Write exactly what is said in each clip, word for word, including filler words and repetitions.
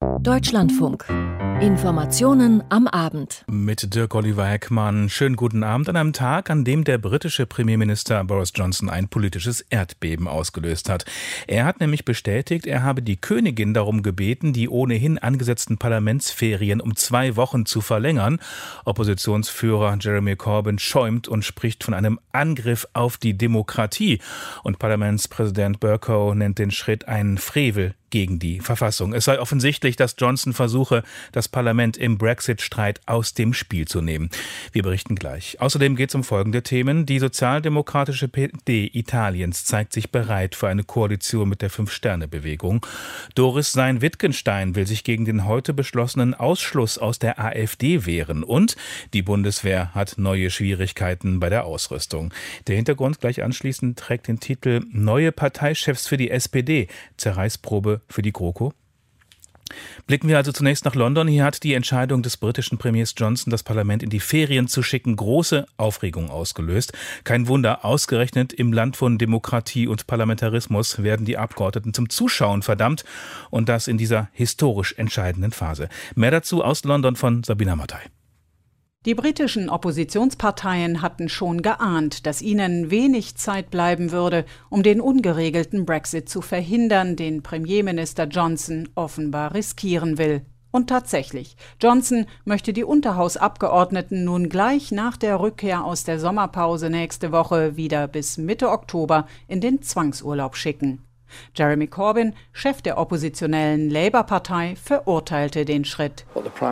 Deutschlandfunk. Informationen am Abend. Mit Dirk Oliver Heckmann. Schönen guten Abend an einem Tag, an dem der britische Premierminister Boris Johnson ein politisches Erdbeben ausgelöst hat. Er hat nämlich bestätigt, er habe die Königin darum gebeten, die ohnehin angesetzten Parlamentsferien um zwei Wochen zu verlängern. Oppositionsführer Jeremy Corbyn schäumt und spricht von einem Angriff auf die Demokratie. Und Parlamentspräsident Bercow nennt den Schritt einen Frevel gegen die Verfassung. Es sei offensichtlich, dass Johnson versuche, das Parlament im Brexit-Streit aus dem Spiel zu nehmen. Wir berichten gleich. Außerdem geht es um folgende Themen. Die sozialdemokratische P D Italiens zeigt sich bereit für eine Koalition mit der Fünf-Sterne-Bewegung. Doris Sein-Wittgenstein will sich gegen den heute beschlossenen Ausschluss aus der AfD wehren. Und die Bundeswehr hat neue Schwierigkeiten bei der Ausrüstung. Der Hintergrund gleich anschließend trägt den Titel Neue Parteichefs für die S P D. Zerreißprobe für die GroKo. Blicken wir also zunächst nach London. Hier hat die Entscheidung des britischen Premiers Johnson, das Parlament in die Ferien zu schicken, große Aufregung ausgelöst. Kein Wunder, ausgerechnet im Land von Demokratie und Parlamentarismus werden die Abgeordneten zum Zuschauen verdammt, und das in dieser historisch entscheidenden Phase. Mehr dazu aus London von Sabina Mattei. Die britischen Oppositionsparteien hatten schon geahnt, dass ihnen wenig Zeit bleiben würde, um den ungeregelten Brexit zu verhindern, den Premierminister Johnson offenbar riskieren will. Und tatsächlich, Johnson möchte die Unterhausabgeordneten nun gleich nach der Rückkehr aus der Sommerpause nächste Woche wieder bis Mitte Oktober in den Zwangsurlaub schicken. Jeremy Corbyn, Chef der oppositionellen Labour-Partei, verurteilte den Schritt.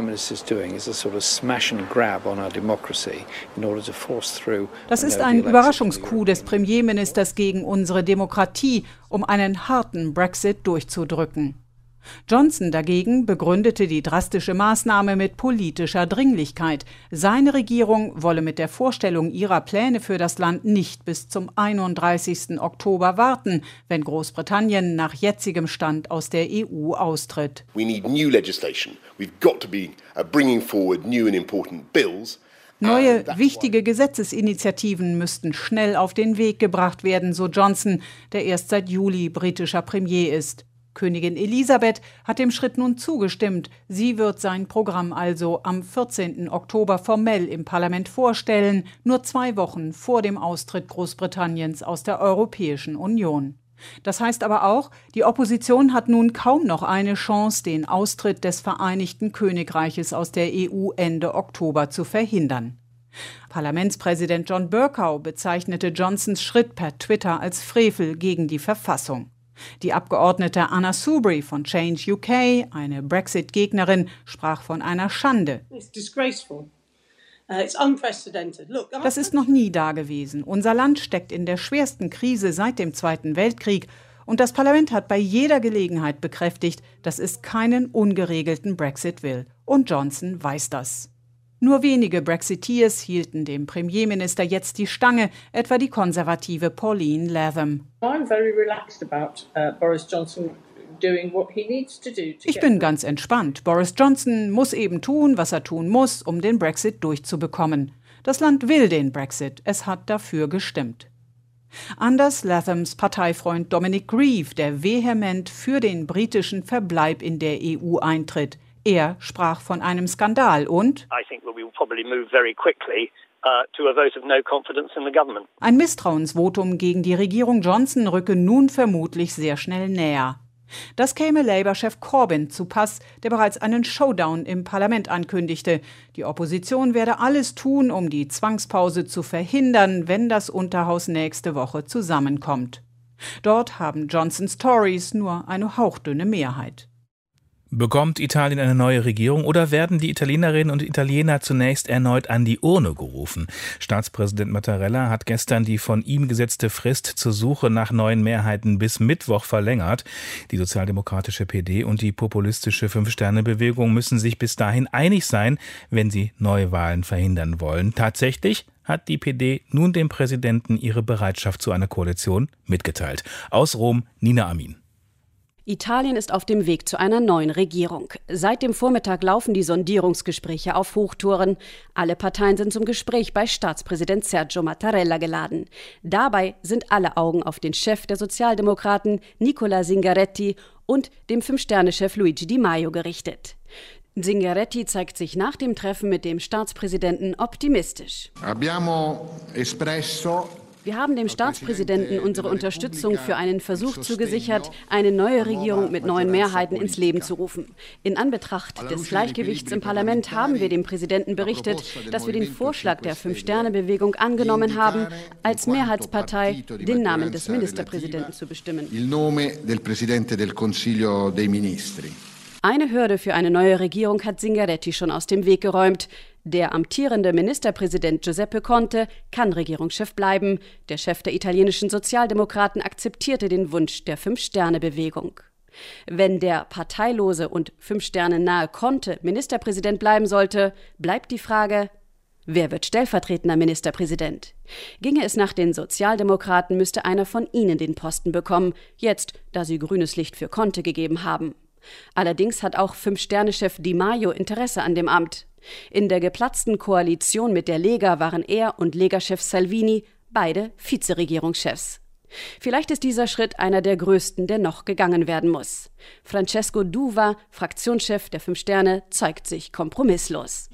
Das ist ein Überraschungscoup des Premierministers gegen unsere Demokratie, um einen harten Brexit durchzudrücken. Johnson dagegen begründete die drastische Maßnahme mit politischer Dringlichkeit. Seine Regierung wolle mit der Vorstellung ihrer Pläne für das Land nicht bis zum einunddreißigsten Oktober warten, wenn Großbritannien nach jetzigem Stand aus der E U austritt. We need new legislation. We've got to be bringing forward new and important bills. Neue, wichtige Gesetzesinitiativen müssten schnell auf den Weg gebracht werden, so Johnson, der erst seit Juli britischer Premier ist. Königin Elisabeth hat dem Schritt nun zugestimmt. Sie wird sein Programm also am vierzehnten Oktober formell im Parlament vorstellen, nur zwei Wochen vor dem Austritt Großbritanniens aus der Europäischen Union. Das heißt aber auch, die Opposition hat nun kaum noch eine Chance, den Austritt des Vereinigten Königreiches aus der E U Ende Oktober zu verhindern. Parlamentspräsident John Bercow bezeichnete Johnsons Schritt per Twitter als Frevel gegen die Verfassung. Die Abgeordnete Anna Soubry von Change U K, eine Brexit-Gegnerin, sprach von einer Schande. Das ist noch nie dagewesen. Unser Land steckt in der schwersten Krise seit dem Zweiten Weltkrieg, und das Parlament hat bei jeder Gelegenheit bekräftigt, dass es keinen ungeregelten Brexit will. Und Johnson weiß das. Nur wenige Brexiteers hielten dem Premierminister jetzt die Stange, etwa die konservative Pauline Latham. Ich bin ganz entspannt. Boris Johnson muss eben tun, was er tun muss, um den Brexit durchzubekommen. Das Land will den Brexit. Es hat dafür gestimmt. Anders Lathams Parteifreund Dominic Grieve, der vehement für den britischen Verbleib in der E U eintritt. Er sprach von einem Skandal und ein Misstrauensvotum gegen die Regierung Johnson rücke nun vermutlich sehr schnell näher. Das käme Labour-Chef Corbyn zu Pass, der bereits einen Showdown im Parlament ankündigte. Die Opposition werde alles tun, um die Zwangspause zu verhindern, wenn das Unterhaus nächste Woche zusammenkommt. Dort haben Johnsons Tories nur eine hauchdünne Mehrheit. Bekommt Italien eine neue Regierung oder werden die Italienerinnen und Italiener zunächst erneut an die Urne gerufen? Staatspräsident Mattarella hat gestern die von ihm gesetzte Frist zur Suche nach neuen Mehrheiten bis Mittwoch verlängert. Die sozialdemokratische P D und die populistische Fünf-Sterne-Bewegung müssen sich bis dahin einig sein, wenn sie Neuwahlen verhindern wollen. Tatsächlich hat die P D nun dem Präsidenten ihre Bereitschaft zu einer Koalition mitgeteilt. Aus Rom, Nina Amin. Italien ist auf dem Weg zu einer neuen Regierung. Seit dem Vormittag laufen die Sondierungsgespräche auf Hochtouren. Alle Parteien sind zum Gespräch bei Staatspräsident Sergio Mattarella geladen. Dabei sind alle Augen auf den Chef der Sozialdemokraten, Nicola Zingaretti, und dem Fünf-Sterne-Chef Luigi Di Maio gerichtet. Zingaretti zeigt sich nach dem Treffen mit dem Staatspräsidenten optimistisch. Abbiamo espresso Wir haben dem Staatspräsidenten unsere Unterstützung für einen Versuch zugesichert, eine neue Regierung mit neuen Mehrheiten ins Leben zu rufen. In Anbetracht des Gleichgewichts im Parlament haben wir dem Präsidenten berichtet, dass wir den Vorschlag der Fünf-Sterne-Bewegung angenommen haben, als Mehrheitspartei den Namen des Ministerpräsidenten zu bestimmen. Il nome del Presidente del Consiglio dei Ministri. Eine Hürde für eine neue Regierung hat Zingaretti schon aus dem Weg geräumt. Der amtierende Ministerpräsident Giuseppe Conte kann Regierungschef bleiben. Der Chef der italienischen Sozialdemokraten akzeptierte den Wunsch der Fünf-Sterne-Bewegung. Wenn der parteilose und Fünf-Sterne-nahe Conte Ministerpräsident bleiben sollte, bleibt die Frage: Wer wird stellvertretender Ministerpräsident? Ginge es nach den Sozialdemokraten, müsste einer von ihnen den Posten bekommen, jetzt, da sie grünes Licht für Conte gegeben haben. Allerdings hat auch Fünf-Sterne-Chef Di Maio Interesse an dem Amt. In der geplatzten Koalition mit der Lega waren er und Lega-Chef Salvini beide Vizeregierungschefs. Vielleicht ist dieser Schritt einer der größten, der noch gegangen werden muss. Francesco D'Uva, Fraktionschef der Fünf Sterne, zeigt sich kompromisslos.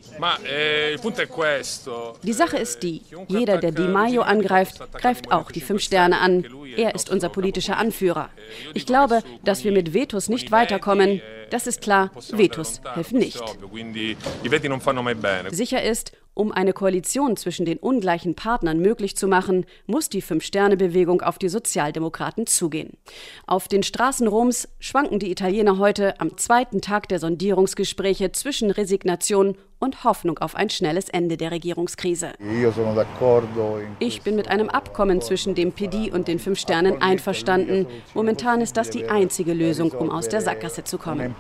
Die Sache ist die, jeder, der Di Maio angreift, greift auch die Fünf Sterne an. Er ist unser politischer Anführer. Ich glaube, dass wir mit Vetos nicht weiterkommen. Das ist klar, Vetos helfen nicht. Sicher ist, um eine Koalition zwischen den ungleichen Partnern möglich zu machen, muss die Fünf-Sterne-Bewegung auf die Sozialdemokraten zugehen. Auf den Straßen Roms schwanken die Italiener heute am zweiten Tag der Sondierungsgespräche zwischen Resignation und Hoffnung auf ein schnelles Ende der Regierungskrise. Ich bin mit einem Abkommen zwischen dem P D und den Fünf Sternen einverstanden. Momentan ist das die einzige Lösung, um aus der Sackgasse zu kommen.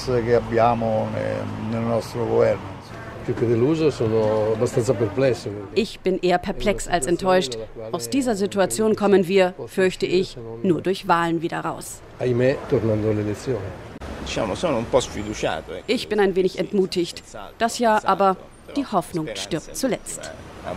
Ich bin eher perplex als enttäuscht. Aus dieser Situation kommen wir, fürchte ich, nur durch Wahlen wieder raus. Ich bin ein wenig entmutigt. Das ja, aber die Hoffnung stirbt zuletzt.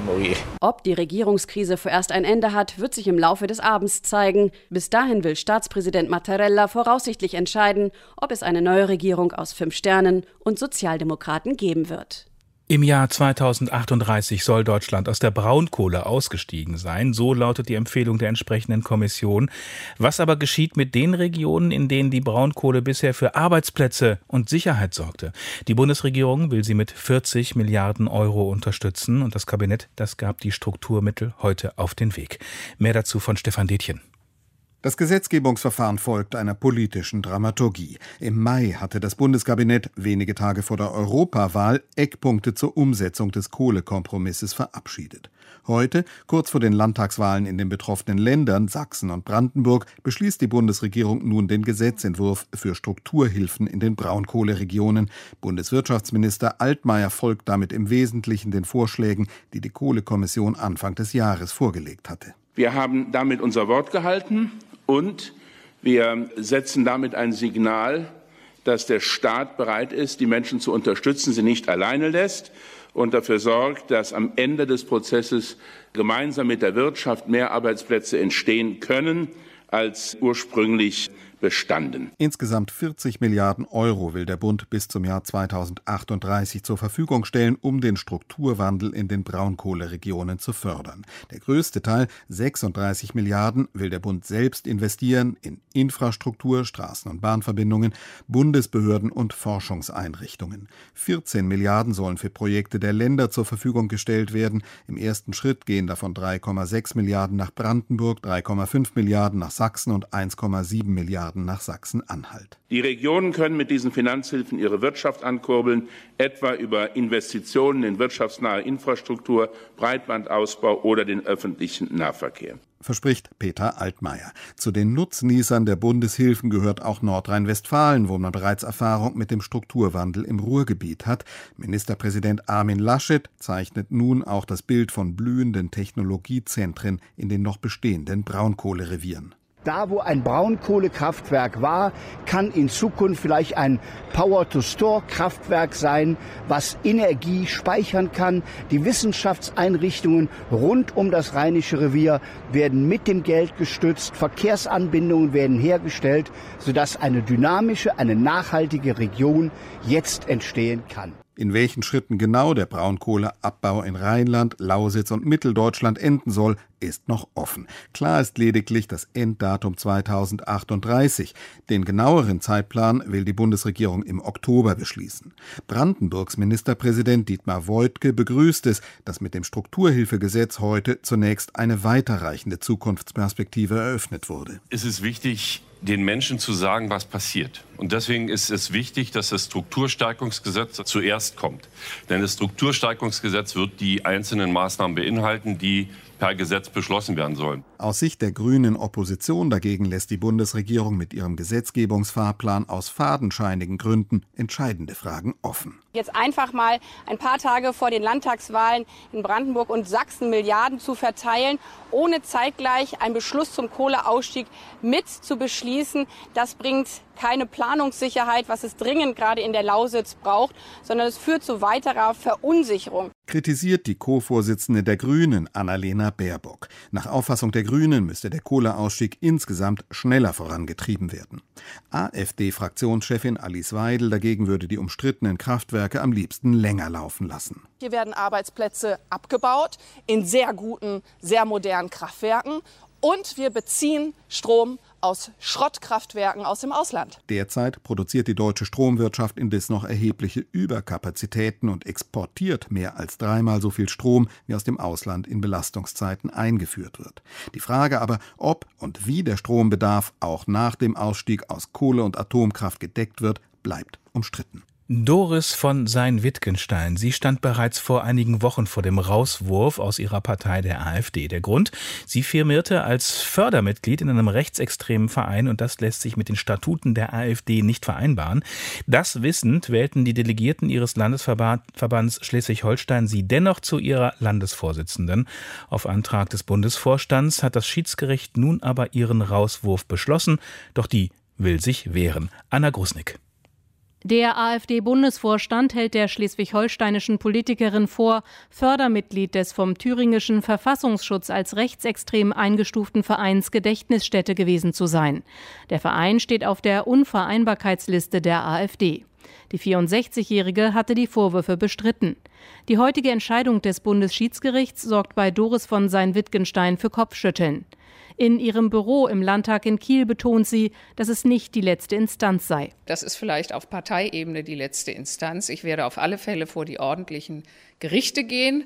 Ob die Regierungskrise vorerst ein Ende hat, wird sich im Laufe des Abends zeigen. Bis dahin will Staatspräsident Mattarella voraussichtlich entscheiden, ob es eine neue Regierung aus Fünf Sternen und Sozialdemokraten geben wird. Im Jahr zweitausendachtunddreißig soll Deutschland aus der Braunkohle ausgestiegen sein. So lautet die Empfehlung der entsprechenden Kommission. Was aber geschieht mit den Regionen, in denen die Braunkohle bisher für Arbeitsplätze und Sicherheit sorgte? Die Bundesregierung will sie mit vierzig Milliarden Euro unterstützen. Und das Kabinett, das gab die Strukturmittel heute auf den Weg. Mehr dazu von Stefan Detjen. Das Gesetzgebungsverfahren folgt einer politischen Dramaturgie. Im Mai hatte das Bundeskabinett wenige Tage vor der Europawahl Eckpunkte zur Umsetzung des Kohlekompromisses verabschiedet. Heute, kurz vor den Landtagswahlen in den betroffenen Ländern Sachsen und Brandenburg, beschließt die Bundesregierung nun den Gesetzentwurf für Strukturhilfen in den Braunkohleregionen. Bundeswirtschaftsminister Altmaier folgt damit im Wesentlichen den Vorschlägen, die die Kohlekommission Anfang des Jahres vorgelegt hatte. Wir haben damit unser Wort gehalten. Und wir setzen damit ein Signal, dass der Staat bereit ist, die Menschen zu unterstützen, sie nicht alleine lässt und dafür sorgt, dass am Ende des Prozesses gemeinsam mit der Wirtschaft mehr Arbeitsplätze entstehen können, als ursprünglich bestanden. Insgesamt vierzig Milliarden Euro will der Bund bis zum Jahr zweitausendachtunddreißig zur Verfügung stellen, um den Strukturwandel in den Braunkohleregionen zu fördern. Der größte Teil, sechsunddreißig Milliarden, will der Bund selbst investieren in Infrastruktur, Straßen- und Bahnverbindungen, Bundesbehörden und Forschungseinrichtungen. vierzehn Milliarden sollen für Projekte der Länder zur Verfügung gestellt werden. Im ersten Schritt gehen davon drei Komma sechs Milliarden nach Brandenburg, drei Komma fünf Milliarden nach Sachsen und eins Komma sieben Milliarden nach Sachsen-Anhalt. Die Regionen können mit diesen Finanzhilfen ihre Wirtschaft ankurbeln, etwa über Investitionen in wirtschaftsnahe Infrastruktur, Breitbandausbau oder den öffentlichen Nahverkehr. Verspricht Peter Altmaier. Zu den Nutznießern der Bundeshilfen gehört auch Nordrhein-Westfalen, wo man bereits Erfahrung mit dem Strukturwandel im Ruhrgebiet hat. Ministerpräsident Armin Laschet zeichnet nun auch das Bild von blühenden Technologiezentren in den noch bestehenden Braunkohlerevieren. Da, wo ein Braunkohlekraftwerk war, kann in Zukunft vielleicht ein Power-to-Store-Kraftwerk sein, was Energie speichern kann. Die Wissenschaftseinrichtungen rund um das Rheinische Revier werden mit dem Geld gestützt. Verkehrsanbindungen werden hergestellt, sodass eine dynamische, eine nachhaltige Region jetzt entstehen kann. In welchen Schritten genau der Braunkohleabbau in Rheinland, Lausitz und Mitteldeutschland enden soll, ist noch offen. Klar ist lediglich das Enddatum zweitausendachtunddreißig. Den genaueren Zeitplan will die Bundesregierung im Oktober beschließen. Brandenburgs Ministerpräsident Dietmar Woidke begrüßt es, dass mit dem Strukturhilfegesetz heute zunächst eine weiterreichende Zukunftsperspektive eröffnet wurde. Es ist wichtig, den Menschen zu sagen, was passiert. Und deswegen ist es wichtig, dass das Strukturstärkungsgesetz zuerst kommt. Denn das Strukturstärkungsgesetz wird die einzelnen Maßnahmen beinhalten, die per Gesetz beschlossen werden sollen. Aus Sicht der grünen Opposition dagegen lässt die Bundesregierung mit ihrem Gesetzgebungsfahrplan aus fadenscheinigen Gründen entscheidende Fragen offen. Jetzt einfach mal ein paar Tage vor den Landtagswahlen in Brandenburg und Sachsen Milliarden zu verteilen, ohne zeitgleich einen Beschluss zum Kohleausstieg mit zu beschließen, das bringt keine Planungssicherheit, was es dringend gerade in der Lausitz braucht, sondern es führt zu weiterer Verunsicherung. Kritisiert die Co-Vorsitzende der Grünen, Annalena Baerbock. Nach Auffassung der Grünen müsste der Kohleausstieg insgesamt schneller vorangetrieben werden. AfD-Fraktionschefin Alice Weidel dagegen würde die umstrittenen Kraftwerke am liebsten länger laufen lassen. Hier werden Arbeitsplätze abgebaut in sehr guten, sehr modernen Kraftwerken. Und wir beziehen Strom aus Schrottkraftwerken aus dem Ausland. Derzeit produziert die deutsche Stromwirtschaft indes noch erhebliche Überkapazitäten und exportiert mehr als dreimal so viel Strom, wie aus dem Ausland in Belastungszeiten eingeführt wird. Die Frage aber, ob und wie der Strombedarf auch nach dem Ausstieg aus Kohle und Atomkraft gedeckt wird, bleibt umstritten. Doris von Sein-Wittgenstein, sie stand bereits vor einigen Wochen vor dem Rauswurf aus ihrer Partei der AfD. Der Grund, sie firmierte als Fördermitglied in einem rechtsextremen Verein und das lässt sich mit den Statuten der AfD nicht vereinbaren. Das wissend wählten die Delegierten ihres Landesverbands Schleswig-Holstein sie dennoch zu ihrer Landesvorsitzenden. Auf Antrag des Bundesvorstands hat das Schiedsgericht nun aber ihren Rauswurf beschlossen, doch die will sich wehren. Anna Grusnick. Der AfD-Bundesvorstand hält der schleswig-holsteinischen Politikerin vor, Fördermitglied des vom thüringischen Verfassungsschutz als rechtsextrem eingestuften Vereins Gedächtnisstätte gewesen zu sein. Der Verein steht auf der Unvereinbarkeitsliste der AfD. Die vierundsechzigjährige hatte die Vorwürfe bestritten. Die heutige Entscheidung des Bundesschiedsgerichts sorgt bei Doris von Sein-Wittgenstein für Kopfschütteln. In ihrem Büro im Landtag in Kiel betont sie, dass es nicht die letzte Instanz sei. Das ist vielleicht auf Parteiebene die letzte Instanz. Ich werde auf alle Fälle vor die ordentlichen Gerichte gehen.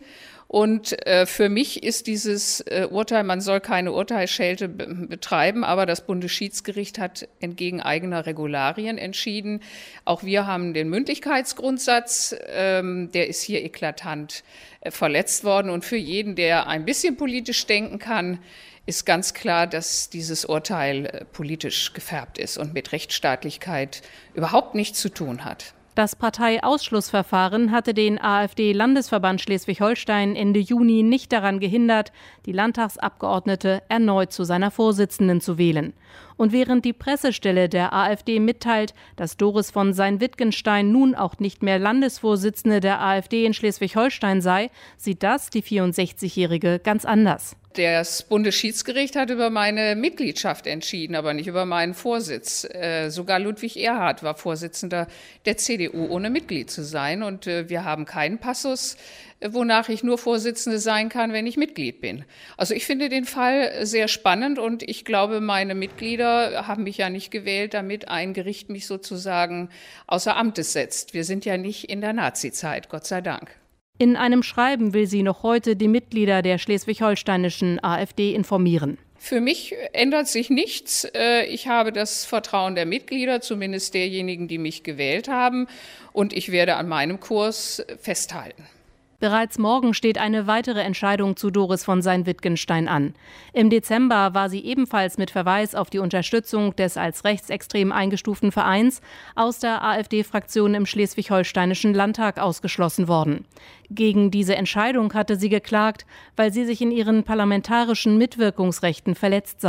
Und äh, für mich ist dieses äh, Urteil, man soll keine Urteilsschelte be- betreiben, aber das Bundesschiedsgericht hat entgegen eigener Regularien entschieden. Auch wir haben den Mündlichkeitsgrundsatz, ähm, der ist hier eklatant äh, verletzt worden. Und für jeden, der ein bisschen politisch denken kann, ist ganz klar, dass dieses Urteil politisch gefärbt ist und mit Rechtsstaatlichkeit überhaupt nichts zu tun hat. Das Parteiausschlussverfahren hatte den AfD-Landesverband Schleswig-Holstein Ende Juni nicht daran gehindert, die Landtagsabgeordnete erneut zu seiner Vorsitzenden zu wählen. Und während die Pressestelle der AfD mitteilt, dass Doris von Sein-Wittgenstein nun auch nicht mehr Landesvorsitzende der AfD in Schleswig-Holstein sei, sieht das die vierundsechzigjährige ganz anders. Das Bundesschiedsgericht hat über meine Mitgliedschaft entschieden, aber nicht über meinen Vorsitz. Äh, sogar Ludwig Erhard war Vorsitzender der C D U, ohne Mitglied zu sein. Und äh, wir haben keinen Passus, äh, wonach ich nur Vorsitzende sein kann, wenn ich Mitglied bin. Also ich finde den Fall sehr spannend und ich glaube, meine Mitglieder haben mich ja nicht gewählt, damit ein Gericht mich sozusagen außer Amtes setzt. Wir sind ja nicht in der Nazizeit, Gott sei Dank. In einem Schreiben will sie noch heute die Mitglieder der schleswig-holsteinischen AfD informieren. Für mich ändert sich nichts. Ich habe das Vertrauen der Mitglieder, zumindest derjenigen, die mich gewählt haben, und ich werde an meinem Kurs festhalten. Bereits morgen steht eine weitere Entscheidung zu Doris von Sein-Wittgenstein an. Im Dezember war sie ebenfalls mit Verweis auf die Unterstützung des als rechtsextrem eingestuften Vereins aus der AfD-Fraktion im schleswig-holsteinischen Landtag ausgeschlossen worden. Gegen diese Entscheidung hatte sie geklagt, weil sie sich in ihren parlamentarischen Mitwirkungsrechten verletzt sah.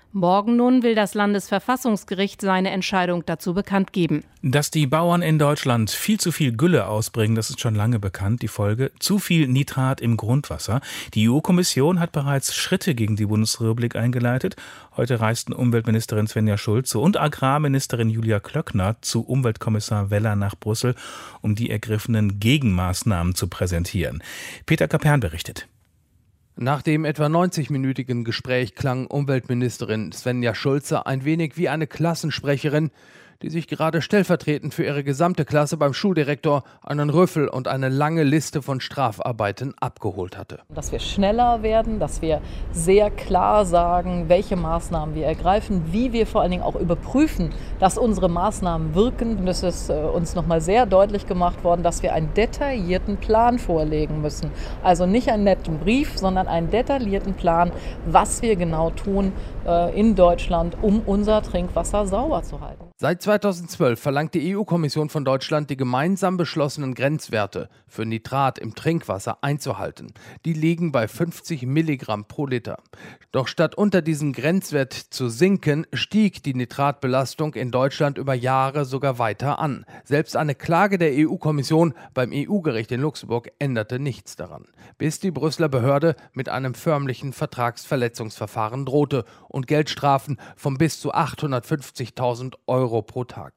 Morgen nun will das Landesverfassungsgericht seine Entscheidung dazu bekannt geben. Dass die Bauern in Deutschland viel zu viel Gülle ausbringen, das ist schon lange bekannt. Die Folge: zu viel Nitrat im Grundwasser. Die E U-Kommission hat bereits Schritte gegen die Bundesrepublik eingeleitet. Heute reisten Umweltministerin Svenja Schulze und Agrarministerin Julia Klöckner zu Umweltkommissar Weller nach Brüssel, um die ergriffenen Gegenmaßnahmen zu präsentieren. Peter Kapern berichtet. Nach dem etwa neunzig-minütigen Gespräch klang Umweltministerin Svenja Schulze ein wenig wie eine Klassensprecherin, die sich gerade stellvertretend für ihre gesamte Klasse beim Schuldirektor einen Rüffel und eine lange Liste von Strafarbeiten abgeholt hatte. Dass wir schneller werden, dass wir sehr klar sagen, welche Maßnahmen wir ergreifen, wie wir vor allen Dingen auch überprüfen, dass unsere Maßnahmen wirken. Und es ist uns nochmal sehr deutlich gemacht worden, dass wir einen detaillierten Plan vorlegen müssen. Also nicht einen netten Brief, sondern einen detaillierten Plan, was wir genau tun äh, in Deutschland, um unser Trinkwasser sauber zu halten. Seit zweitausendzwölf verlangt die E U-Kommission von Deutschland, die gemeinsam beschlossenen Grenzwerte für Nitrat im Trinkwasser einzuhalten. Die liegen bei fünfzig Milligramm pro Liter. Doch statt unter diesen Grenzwert zu sinken, stieg die Nitratbelastung in Deutschland über Jahre sogar weiter an. Selbst eine Klage der E U-Kommission beim E U-Gericht in Luxemburg änderte nichts daran. Bis die Brüsseler Behörde mit einem förmlichen Vertragsverletzungsverfahren drohte und Geldstrafen von bis zu achthundertfünfzigtausend Euro pro Tag.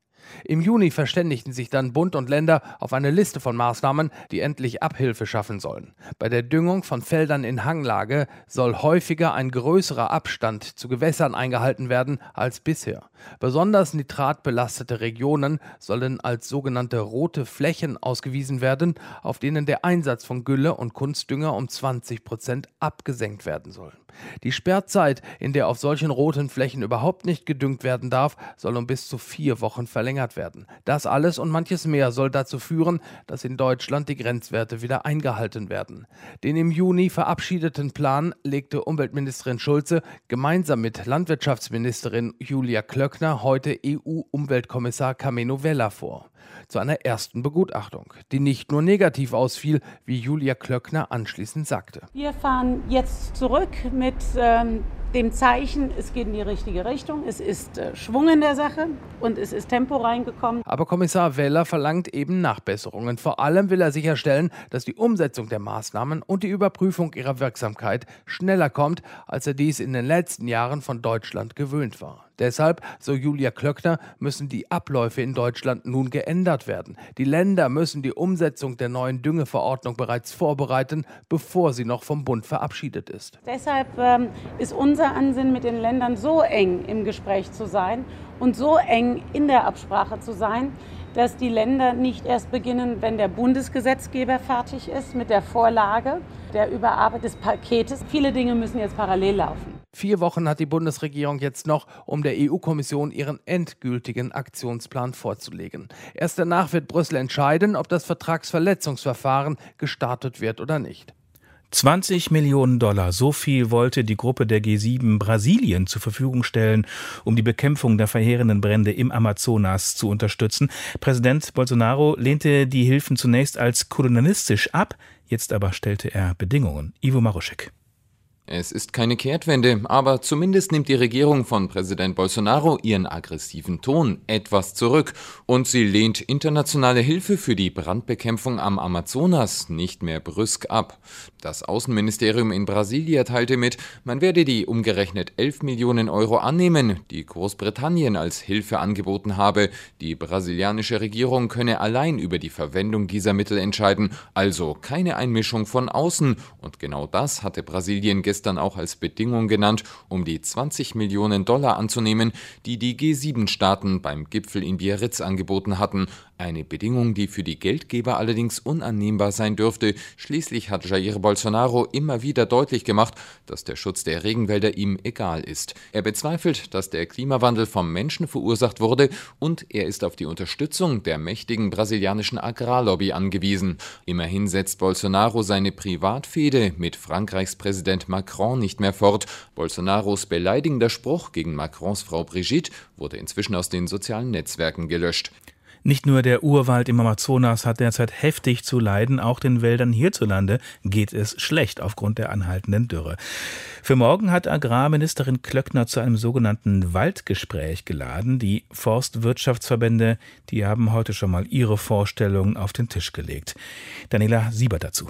Im Juni verständigten sich dann Bund und Länder auf eine Liste von Maßnahmen, die endlich Abhilfe schaffen sollen. Bei der Düngung von Feldern in Hanglage soll häufiger ein größerer Abstand zu Gewässern eingehalten werden als bisher. Besonders nitratbelastete Regionen sollen als sogenannte rote Flächen ausgewiesen werden, auf denen der Einsatz von Gülle und Kunstdünger um zwanzig Prozent abgesenkt werden soll. Die Sperrzeit, in der auf solchen roten Flächen überhaupt nicht gedüngt werden darf, soll um bis zu vier Wochen verlängert werden. Das alles und manches mehr soll dazu führen, dass in Deutschland die Grenzwerte wieder eingehalten werden. Den im Juni verabschiedeten Plan legte Umweltministerin Schulze gemeinsam mit Landwirtschaftsministerin Julia Klöckner heute E U-Umweltkommissar Karmenu Vella vor. Zu einer ersten Begutachtung, die nicht nur negativ ausfiel, wie Julia Klöckner anschließend sagte. Wir fahren jetzt zurück mit ähm, dem Zeichen, es geht in die richtige Richtung, es ist äh, Schwung in der Sache und es ist Tempo reingekommen. Aber Kommissar Weller verlangt eben Nachbesserungen. Vor allem will er sicherstellen, dass die Umsetzung der Maßnahmen und die Überprüfung ihrer Wirksamkeit schneller kommt, als er dies in den letzten Jahren von Deutschland gewöhnt war. Deshalb, so Julia Klöckner, müssen die Abläufe in Deutschland nun geändert werden. Die Länder müssen die Umsetzung der neuen Düngeverordnung bereits vorbereiten, bevor sie noch vom Bund verabschiedet ist. Deshalb ähm, ist unser Ansinnen, mit den Ländern so eng im Gespräch zu sein und so eng in der Absprache zu sein, dass die Länder nicht erst beginnen, wenn der Bundesgesetzgeber fertig ist mit der Vorlage der Überarbeitung des Paketes. Viele Dinge müssen jetzt parallel laufen. Vier Wochen hat die Bundesregierung jetzt noch, um der E U-Kommission ihren endgültigen Aktionsplan vorzulegen. Erst danach wird Brüssel entscheiden, ob das Vertragsverletzungsverfahren gestartet wird oder nicht. zwanzig Millionen Dollar, so viel wollte die Gruppe der G sieben Brasilien zur Verfügung stellen, um die Bekämpfung der verheerenden Brände im Amazonas zu unterstützen. Präsident Bolsonaro lehnte die Hilfen zunächst als kolonialistisch ab, jetzt aber stellte er Bedingungen. Ivo Maruschek. Es ist keine Kehrtwende, aber zumindest nimmt die Regierung von Präsident Bolsonaro ihren aggressiven Ton etwas zurück und sie lehnt internationale Hilfe für die Brandbekämpfung am Amazonas nicht mehr brüsk ab. Das Außenministerium in Brasilia teilte mit, man werde die umgerechnet elf Millionen Euro annehmen, die Großbritannien als Hilfe angeboten habe. Die brasilianische Regierung könne allein über die Verwendung dieser Mittel entscheiden, also keine Einmischung von außen. Und genau das hatte Brasilien gestern dann auch als Bedingung genannt, um die zwanzig Millionen Dollar anzunehmen, die die G sieben Staaten beim Gipfel in Biarritz angeboten hatten. Eine Bedingung, die für die Geldgeber allerdings unannehmbar sein dürfte. Schließlich hat Jair Bolsonaro immer wieder deutlich gemacht, dass der Schutz der Regenwälder ihm egal ist. Er bezweifelt, dass der Klimawandel vom Menschen verursacht wurde und er ist auf die Unterstützung der mächtigen brasilianischen Agrarlobby angewiesen. Immerhin setzt Bolsonaro seine Privatfehde mit Frankreichs Präsident Macron nicht mehr fort. Bolsonaros beleidigender Spruch gegen Macrons Frau Brigitte wurde inzwischen aus den sozialen Netzwerken gelöscht. Nicht nur der Urwald im Amazonas hat derzeit heftig zu leiden, auch den Wäldern hierzulande geht es schlecht aufgrund der anhaltenden Dürre. Für morgen hat Agrarministerin Klöckner zu einem sogenannten Waldgespräch geladen. Die Forstwirtschaftsverbände, die haben heute schon mal ihre Vorstellungen auf den Tisch gelegt. Daniela Siebert dazu.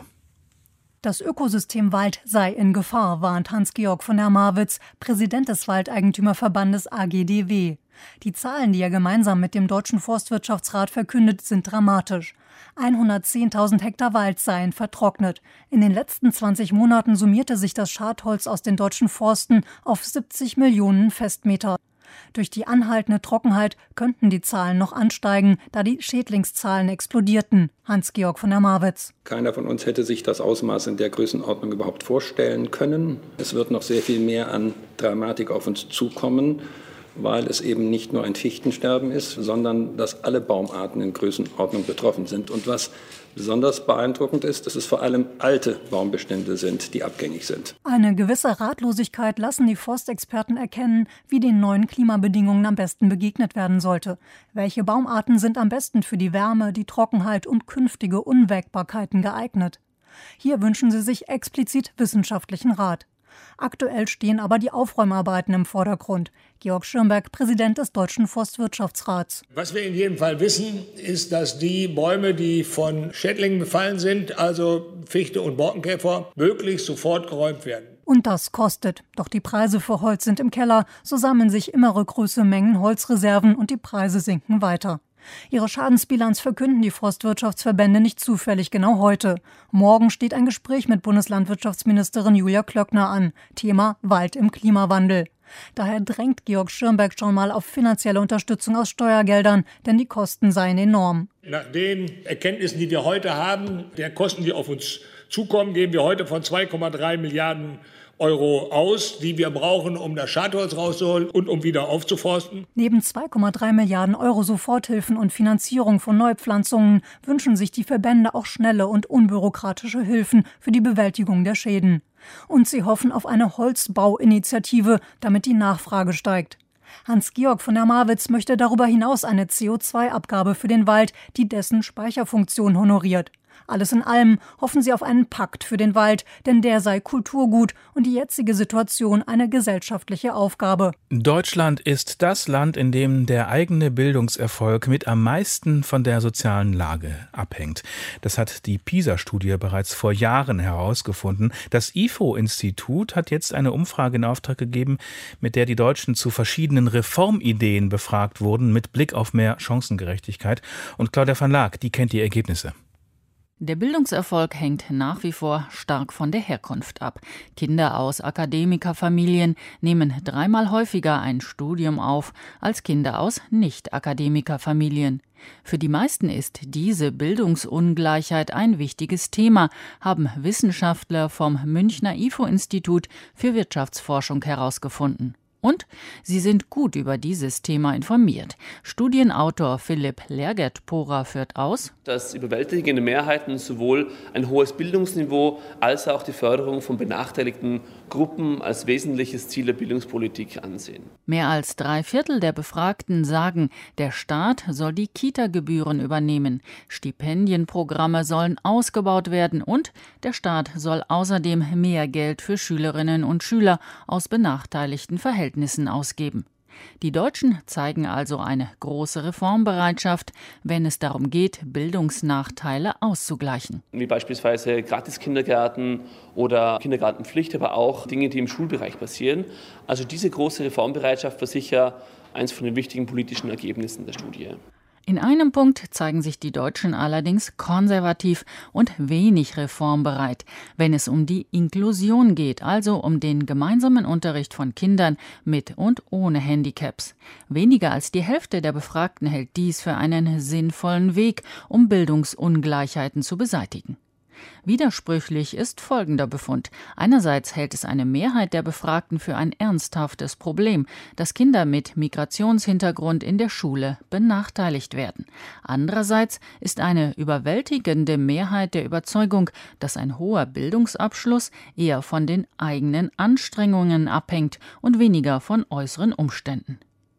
Das Ökosystem Wald sei in Gefahr, warnt Hans-Georg von der Marwitz, Präsident des Waldeigentümerverbandes A G D W. Die Zahlen, die er gemeinsam mit dem Deutschen Forstwirtschaftsrat verkündet, sind dramatisch. hundertzehntausend Hektar Wald seien vertrocknet. In den letzten zwanzig Monaten summierte sich das Schadholz aus den deutschen Forsten auf siebzig Millionen Festmeter. Durch die anhaltende Trockenheit könnten die Zahlen noch ansteigen, da die Schädlingszahlen explodierten. Hans-Georg von der Marwitz. Keiner von uns hätte sich das Ausmaß in der Größenordnung überhaupt vorstellen können. Es wird noch sehr viel mehr an Dramatik auf uns zukommen, weil es eben nicht nur ein Fichtensterben ist, sondern dass alle Baumarten in Größenordnung betroffen sind. Und was besonders beeindruckend ist, dass es vor allem alte Baumbestände sind, die abgängig sind. Eine gewisse Ratlosigkeit lassen die Forstexperten erkennen, wie den neuen Klimabedingungen am besten begegnet werden sollte. Welche Baumarten sind am besten für die Wärme, die Trockenheit und künftige Unwägbarkeiten geeignet? Hier wünschen sie sich explizit wissenschaftlichen Rat. Aktuell stehen aber die Aufräumarbeiten im Vordergrund. Georg Schirmberg, Präsident des Deutschen Forstwirtschaftsrats. Was wir in jedem Fall wissen, ist, dass die Bäume, die von Schädlingen befallen sind, also Fichte und Borkenkäfer, möglichst sofort geräumt werden. Und das kostet. Doch die Preise für Holz sind im Keller, so sammeln sich immer größere Mengen Holzreserven und die Preise sinken weiter. Ihre Schadensbilanz verkünden die Forstwirtschaftsverbände nicht zufällig genau heute. Morgen steht ein Gespräch mit Bundeslandwirtschaftsministerin Julia Klöckner an. Thema Wald im Klimawandel. Daher drängt Georg Schirmberg schon mal auf finanzielle Unterstützung aus Steuergeldern, denn die Kosten seien enorm. Nach den Erkenntnissen, die wir heute haben, der Kosten, die auf uns zukommen, gehen wir heute von zwei Komma drei Milliarden Euro aus, die wir brauchen, um das Schadholz rauszuholen und um wieder aufzuforsten. Neben zwei Komma drei Milliarden Euro Soforthilfen und Finanzierung von Neupflanzungen wünschen sich die Verbände auch schnelle und unbürokratische Hilfen für die Bewältigung der Schäden. Und sie hoffen auf eine Holzbauinitiative, damit die Nachfrage steigt. Hans-Georg von der Marwitz möchte darüber hinaus eine C O zwei Abgabe für den Wald, die dessen Speicherfunktion honoriert. Alles in allem hoffen sie auf einen Pakt für den Wald, denn der sei Kulturgut und die jetzige Situation eine gesellschaftliche Aufgabe. Deutschland ist das Land, in dem der eigene Bildungserfolg mit am meisten von der sozialen Lage abhängt. Das hat die PISA-Studie bereits vor Jahren herausgefunden. Das I F O-Institut hat jetzt eine Umfrage in Auftrag gegeben, mit der die Deutschen zu verschiedenen Reformideen befragt wurden, mit Blick auf mehr Chancengerechtigkeit. Und Claudia van Laak, die kennt die Ergebnisse. Der Bildungserfolg hängt nach wie vor stark von der Herkunft ab. Kinder aus Akademikerfamilien nehmen dreimal häufiger ein Studium auf als Kinder aus Nicht-Akademikerfamilien. Für die meisten ist diese Bildungsungleichheit ein wichtiges Thema, haben Wissenschaftler vom Münchner I F O-Institut für Wirtschaftsforschung herausgefunden. Und sie sind gut über dieses Thema informiert. Studienautor Philipp Lergert-Porer führt aus, dass überwältigende Mehrheiten sowohl ein hohes Bildungsniveau als auch die Förderung von benachteiligten Gruppen als wesentliches Ziel der Bildungspolitik ansehen. Mehr als drei Viertel der Befragten sagen, der Staat soll die Kita-Gebühren übernehmen, Stipendienprogramme sollen ausgebaut werden und der Staat soll außerdem mehr Geld für Schülerinnen und Schüler aus benachteiligten Verhältnissen ausgeben. Die Deutschen zeigen also eine große Reformbereitschaft, wenn es darum geht, Bildungsnachteile auszugleichen. Wie beispielsweise Gratiskindergärten oder Kindergartenpflicht, aber auch Dinge, die im Schulbereich passieren. Also diese große Reformbereitschaft war sicher eines von den wichtigen politischen Ergebnissen der Studie. In einem Punkt zeigen sich die Deutschen allerdings konservativ und wenig reformbereit, wenn es um die Inklusion geht, also um den gemeinsamen Unterricht von Kindern mit und ohne Handicaps. Weniger als die Hälfte der Befragten hält dies für einen sinnvollen Weg, um Bildungsungleichheiten zu beseitigen. Widersprüchlich ist folgender Befund. Einerseits hält es eine Mehrheit der Befragten für ein ernsthaftes Problem, dass Kinder mit Migrationshintergrund in der Schule benachteiligt werden. Andererseits ist eine überwältigende Mehrheit der Überzeugung, dass ein hoher Bildungsabschluss eher von den eigenen Anstrengungen abhängt und weniger von äußeren Umständen.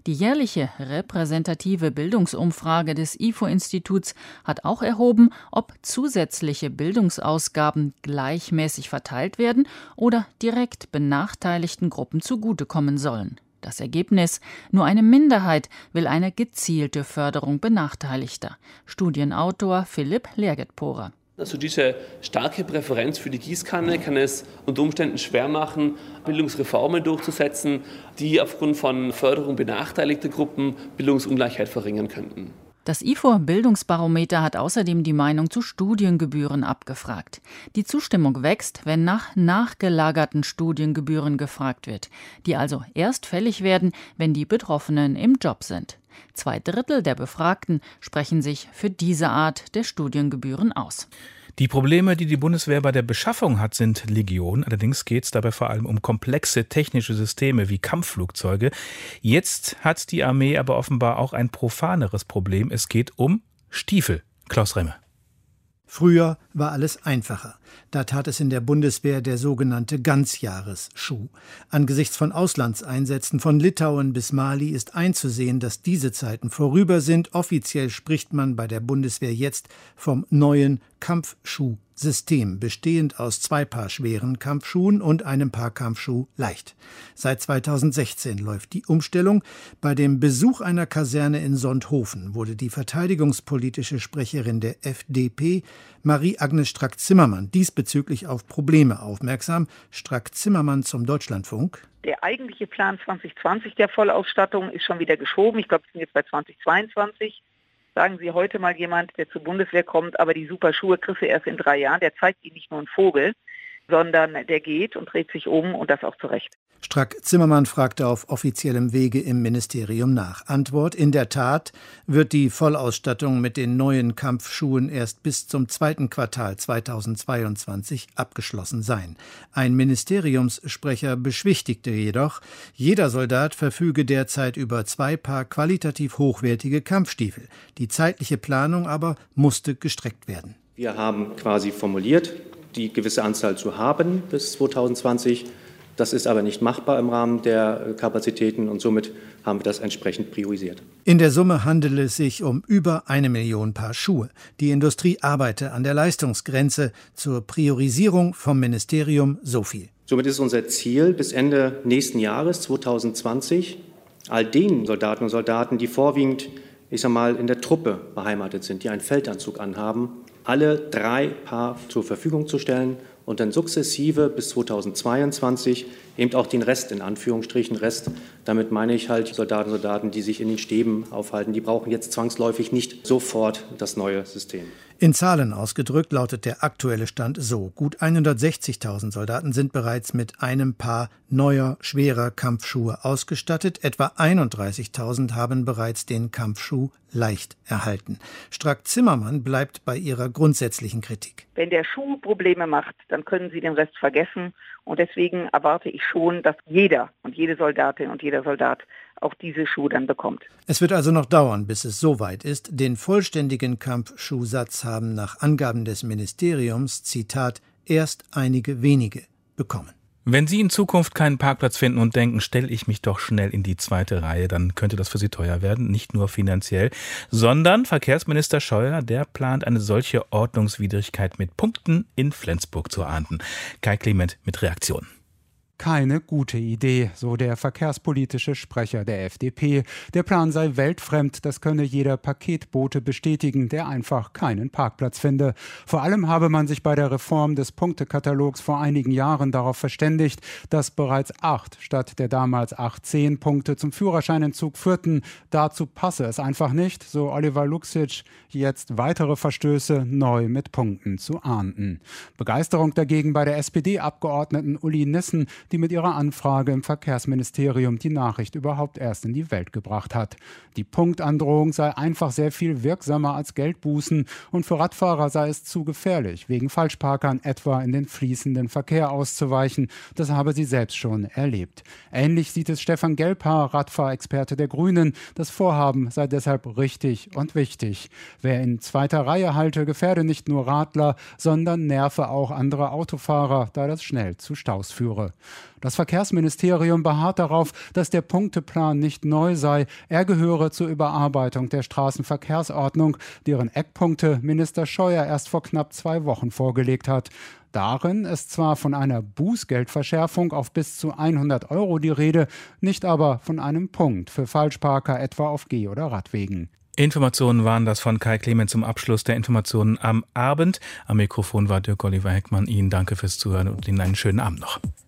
Die jährliche repräsentative Bildungsumfrage des I F O-Instituts hat auch erhoben, ob zusätzliche Bildungsausgaben gleichmäßig verteilt werden oder direkt benachteiligten Gruppen zugutekommen sollen. Das Ergebnis: Nur eine Minderheit will eine gezielte Förderung Benachteiligter. Studienautor Philipp Lerget-Porer. Also diese starke Präferenz für die Gießkanne kann es unter Umständen schwer machen, Bildungsreformen durchzusetzen, die aufgrund von Förderung benachteiligter Gruppen Bildungsungleichheit verringern könnten. Das I F O-Bildungsbarometer hat außerdem die Meinung zu Studiengebühren abgefragt. Die Zustimmung wächst, wenn nach nachgelagerten Studiengebühren gefragt wird, die also erst fällig werden, wenn die Betroffenen im Job sind. Zwei Drittel der Befragten sprechen sich für diese Art der Studiengebühren aus. Die Probleme, die die Bundeswehr bei der Beschaffung hat, sind Legion. Allerdings geht es dabei vor allem um komplexe technische Systeme wie Kampfflugzeuge. Jetzt hat die Armee aber offenbar auch ein profaneres Problem. Es geht um Stiefel. Klaus Remme. Früher war alles einfacher. Da tat es in der Bundeswehr der sogenannte Ganzjahresschuh. Angesichts von Auslandseinsätzen von Litauen bis Mali ist einzusehen, dass diese Zeiten vorüber sind. Offiziell spricht man bei der Bundeswehr jetzt vom neuen Kampfschuhsystem, bestehend aus zwei Paar schweren Kampfschuhen und einem Paar Kampfschuh leicht. Seit zweitausendsechzehn läuft die Umstellung. Bei dem Besuch einer Kaserne in Sonthofen wurde die verteidigungspolitische Sprecherin der F D P, Marie-Agnes Strack-Zimmermann, diesbezüglich auf Probleme aufmerksam. Strack-Zimmermann zum Deutschlandfunk. Der eigentliche Plan zwanzig zwanzig der Vollausstattung ist schon wieder geschoben. Ich glaube, wir sind jetzt bei zwanzig zweiundzwanzig. Sagen Sie heute mal jemand, der zur Bundeswehr kommt, aber die super Schuhe kriegst du erst in drei Jahren. Der zeigt Ihnen nicht nur einen Vogel, sondern der geht und dreht sich um und das auch zurecht. Strack-Zimmermann fragte auf offiziellem Wege im Ministerium nach. Antwort: In der Tat wird die Vollausstattung mit den neuen Kampfschuhen erst bis zum zweiten Quartal zweitausendzweiundzwanzig abgeschlossen sein. Ein Ministeriumssprecher beschwichtigte jedoch, jeder Soldat verfüge derzeit über zwei Paar qualitativ hochwertige Kampfstiefel. Die zeitliche Planung aber musste gestreckt werden. Wir haben quasi formuliert, die gewisse Anzahl zu haben bis zweitausendzwanzig. Das ist aber nicht machbar im Rahmen der Kapazitäten und somit haben wir das entsprechend priorisiert. In der Summe handele es sich um über eine Million Paar Schuhe. Die Industrie arbeite an der Leistungsgrenze. Zur Priorisierung vom Ministerium so viel. Somit ist unser Ziel, bis Ende nächsten Jahres zweitausendzwanzig all den Soldaten und Soldaten, die vorwiegend, ich sag mal, in der Truppe beheimatet sind, die einen Feldanzug anhaben, alle drei Paar zur Verfügung zu stellen und dann sukzessive bis zweitausendzweiundzwanzig eben auch den Rest, in Anführungsstrichen Rest, damit meine ich halt Soldaten und Soldaten, die sich in den Stäben aufhalten, die brauchen jetzt zwangsläufig nicht sofort das neue System. In Zahlen ausgedrückt lautet der aktuelle Stand so: Gut hundertsechzigtausend Soldaten sind bereits mit einem Paar neuer, schwerer Kampfschuhe ausgestattet. Etwa einunddreißigtausend haben bereits den Kampfschuh leicht erhalten. Strack-Zimmermann bleibt bei ihrer grundsätzlichen Kritik. Wenn der Schuh Probleme macht, dann können Sie den Rest vergessen. Und deswegen erwarte ich schon, dass jeder und jede Soldatin und jeder Soldat auch diese Schuhe dann bekommt. Es wird also noch dauern, bis es soweit ist. Den vollständigen Kampfschuhsatz haben nach Angaben des Ministeriums, Zitat, erst einige wenige bekommen. Wenn Sie in Zukunft keinen Parkplatz finden und denken, stelle ich mich doch schnell in die zweite Reihe, dann könnte das für Sie teuer werden, nicht nur finanziell, sondern Verkehrsminister Scheuer, der plant eine solche Ordnungswidrigkeit mit Punkten in Flensburg zu ahnden. Kai Clement mit Reaktion. Keine gute Idee, so der verkehrspolitische Sprecher der F D P. Der Plan sei weltfremd, das könne jeder Paketbote bestätigen, der einfach keinen Parkplatz finde. Vor allem habe man sich bei der Reform des Punktekatalogs vor einigen Jahren darauf verständigt, dass bereits acht statt der damals achtzehn Punkte zum Führerscheinentzug führten. Dazu passe es einfach nicht, so Oliver Luxic, jetzt weitere Verstöße neu mit Punkten zu ahnden. Begeisterung dagegen bei der S P D-Abgeordneten Uli Nissen, die mit ihrer Anfrage im Verkehrsministerium die Nachricht überhaupt erst in die Welt gebracht hat. Die Punktandrohung sei einfach sehr viel wirksamer als Geldbußen und für Radfahrer sei es zu gefährlich, wegen Falschparkern etwa in den fließenden Verkehr auszuweichen. Das habe sie selbst schon erlebt. Ähnlich sieht es Stefan Gelbhaar, Radfahrexperte der Grünen. Das Vorhaben sei deshalb richtig und wichtig. Wer in zweiter Reihe halte, gefährde nicht nur Radler, sondern nerve auch andere Autofahrer, da das schnell zu Staus führe. Das Verkehrsministerium beharrt darauf, dass der Punkteplan nicht neu sei. Er gehöre zur Überarbeitung der Straßenverkehrsordnung, deren Eckpunkte Minister Scheuer erst vor knapp zwei Wochen vorgelegt hat. Darin ist zwar von einer Bußgeldverschärfung auf bis zu hundert Euro die Rede, nicht aber von einem Punkt für Falschparker etwa auf Geh- oder Radwegen. Informationen waren das von Kai Clement zum Abschluss der Informationen am Abend. Am Mikrofon war Dirk Oliver Heckmann. Ihnen danke fürs Zuhören und Ihnen einen schönen Abend noch.